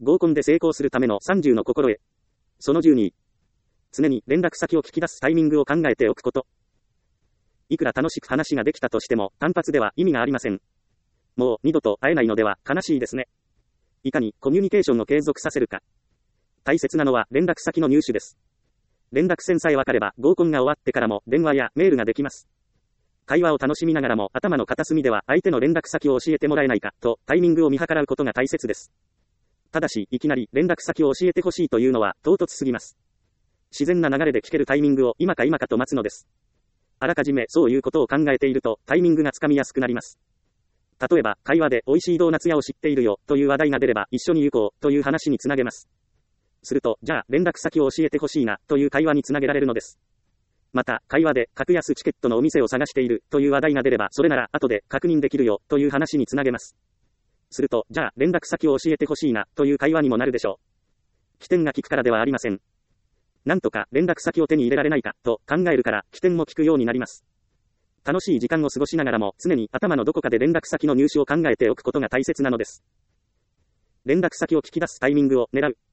合コンで成功するための30の心得。その12。常に連絡先を聞き出すタイミングを考えておくこと。いくら楽しく話ができたとしても、単発では意味がありません。もう二度と会えないのでは悲しいですね。いかにコミュニケーションを継続させるか。大切なのは連絡先の入手です。連絡線さえ分かれば合コンが終わってからも電話やメールができます。会話を楽しみながらも頭の片隅では相手の連絡先を教えてもらえないかとタイミングを見計らうことが大切です。ただしいきなり連絡先を教えてほしいというのは唐突すぎます。自然な流れで聞けるタイミングを今か今かと待つのです。あらかじめそういうことを考えているとタイミングがつかみやすくなります。例えば会話で美味しいドーナツ屋を知っているよという話題が出れば一緒に行こうという話につなげます。すると、じゃあ連絡先を教えてほしいなという会話につなげられるのです。また、会話で格安チケットのお店を探しているという話題が出れば、それなら後で確認できるよという話につなげます。すると、じゃあ連絡先を教えてほしいなという会話にもなるでしょう。起点が効くからではありません。なんとか連絡先を手に入れられないかと考えるから起点も効くようになります。楽しい時間を過ごしながらも常に頭のどこかで連絡先の入手を考えておくことが大切なのです。連絡先を聞き出すタイミングを狙う。